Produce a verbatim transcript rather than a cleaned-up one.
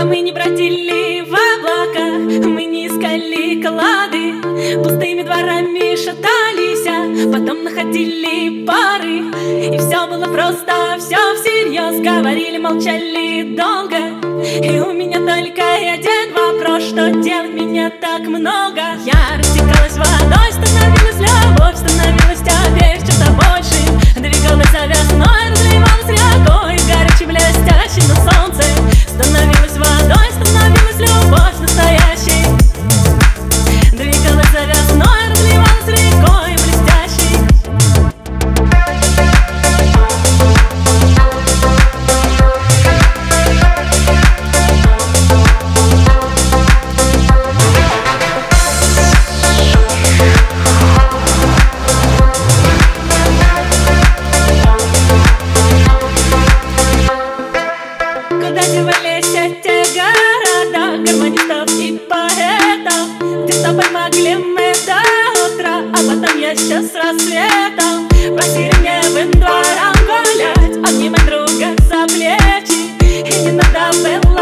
А мы не бродили в облаках, мы не искали клады, пустыми дворами шатались, а потом находили пары. И все было просто, все всерьез, говорили, молчали долго. И у меня только один вопрос: что делать меня так много? Я растекалась водой, становилась любовь, становилась теперь чем-то большим. Двигалась за весной, разливалась рекой, горячей, блестящей на солнце. Становилась водой, становилась любовь настоящей. Двигалась за весной, разливалась рекой, блестящей. Куда девались эти города, гармонистов и поэтов? Где с тобой могли мы до утра, а потом еще с рассветом по сиреневым дворам гулять, обнимать друга за плечи. И не надо было